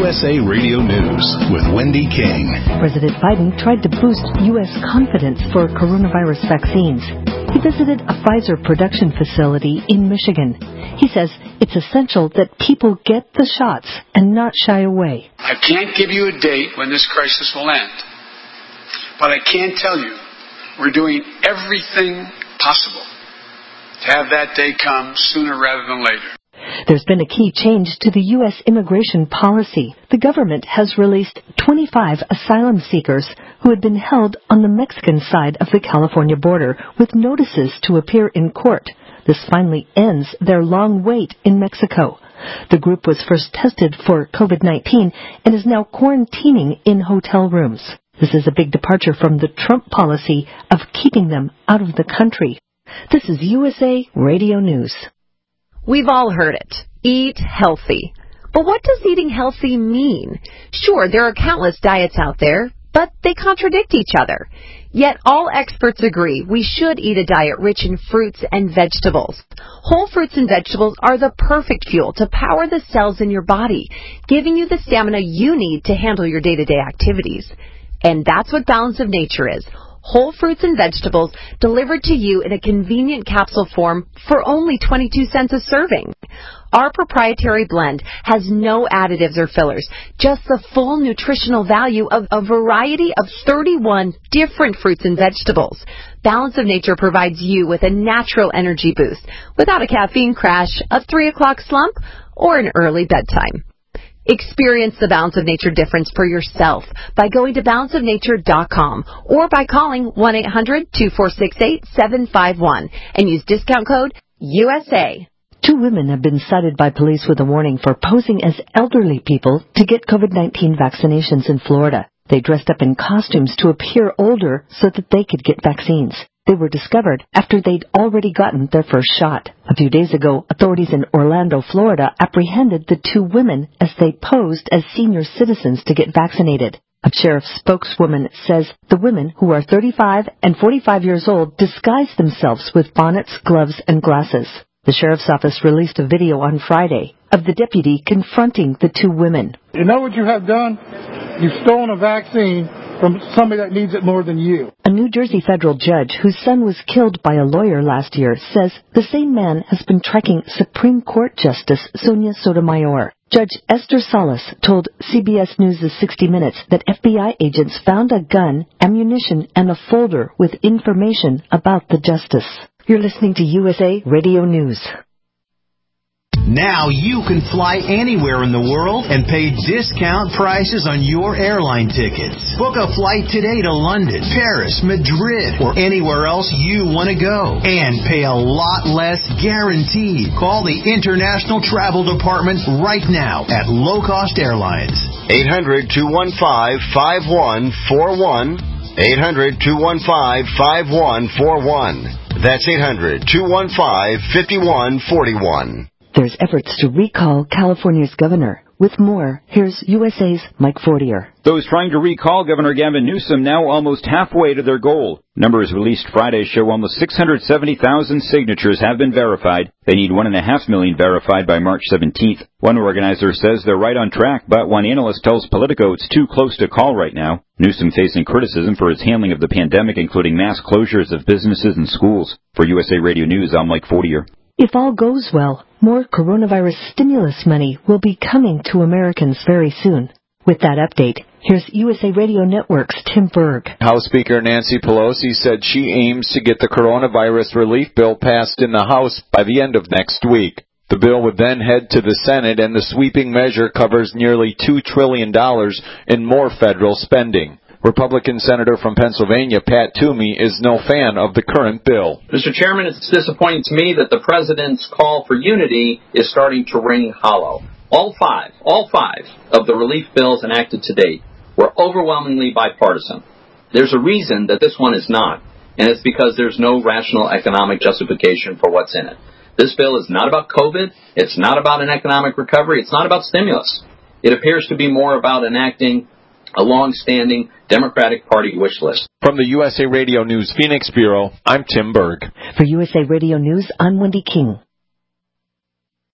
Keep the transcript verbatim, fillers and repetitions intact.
S A Radio News with Wendy King. President Biden tried to boost U S confidence for coronavirus vaccines. He visited a Pfizer production facility in Michigan. He says it's essential that people get the shots and not shy away. I can't give you a date when this crisis will end, but I can tell you we're doing everything possible to have that day come sooner rather than later. There's been a key change to the U S immigration policy. The government has released twenty-five asylum seekers who had been held on the Mexican side of the California border with notices to appear in court. This finally ends their long wait in Mexico. The group was first tested for COVID nineteen and is now quarantining in hotel rooms. This is a big departure from the Trump policy of keeping them out of the country. This is U S A Radio News. We've all heard it. Eat healthy. But what does eating healthy mean? Sure, there are countless diets out there, but they contradict each other. Yet all experts agree we should eat a diet rich in fruits and vegetables. Whole fruits and vegetables are the perfect fuel to power the cells in your body, giving you the stamina you need to handle your day-to-day activities. And that's what Balance of Nature is. Whole fruits and vegetables delivered to you in a convenient capsule form for only twenty-two cents a serving. Our proprietary blend has no additives or fillers, just the full nutritional value of a variety of thirty-one different fruits and vegetables. Balance of Nature provides you with a natural energy boost without a caffeine crash, a three o'clock slump, or an early bedtime. Experience the Balance of Nature difference for yourself by going to balance of nature dot com or by calling one eight hundred two four six eight seven five one and use discount code U S A. Two women have been cited by police with a warning for posing as elderly people to get COVID nineteen vaccinations in Florida. They dressed up in costumes to appear older so that they could get vaccines. They were discovered after they'd already gotten their first shot. A few days ago, authorities in Orlando, Florida, apprehended the two women as they posed as senior citizens to get vaccinated. A sheriff's spokeswoman says the women, who are thirty-five and forty-five years old, disguised themselves with bonnets, gloves, and glasses. The sheriff's office released a video on Friday of the deputy confronting the two women. You know what you have done? You've stolen a vaccine from somebody that needs it more than you. A New Jersey federal judge whose son was killed by a lawyer last year says the same man has been tracking Supreme Court Justice Sonia Sotomayor. Judge Esther Salas told C B S News' sixty minutes that F B I agents found a gun, ammunition, and a folder with information about the justice. You're listening to U S A Radio News. Now you can fly anywhere in the world and pay discount prices on your airline tickets. Book a flight today to London, Paris, Madrid, or anywhere else you want to go. And pay a lot less guaranteed. Call the International Travel Department right now at Low Cost Airlines. eight hundred two one five five one four one. eight hundred two one five five one four one. That's eight hundred two one five five one four one. There's efforts to recall California's governor. With more, here's U S A's Mike Fortier. Those trying to recall Governor Gavin Newsom now almost halfway to their goal. Numbers released Friday show almost six hundred seventy thousand signatures have been verified. They need one point five million verified by March seventeenth. One organizer says they're right on track, but one analyst tells Politico it's too close to call right now. Newsom facing criticism for his handling of the pandemic, including mass closures of businesses and schools. For U S A Radio News, I'm Mike Fortier. If all goes well, more coronavirus stimulus money will be coming to Americans very soon. With that update, here's U S A Radio Network's Tim Berg. House Speaker Nancy Pelosi said she aims to get the coronavirus relief bill passed in the House by the end of next week. The bill would then head to the Senate, and the sweeping measure covers nearly two trillion dollars in more federal spending. Republican Senator from Pennsylvania, Pat Toomey, is no fan of the current bill. Mister Chairman, it's disappointing to me that the President's call for unity is starting to ring hollow. All five, all five of the relief bills enacted to date were overwhelmingly bipartisan. There's a reason that this one is not, and it's because there's no rational economic justification for what's in it. This bill is not about COVID. It's not about an economic recovery. It's not about stimulus. It appears to be more about enacting a long-standing Democratic Party wish list. From the U S A Radio News Phoenix Bureau, I'm Tim Berg. For U S A Radio News, I'm Wendy King.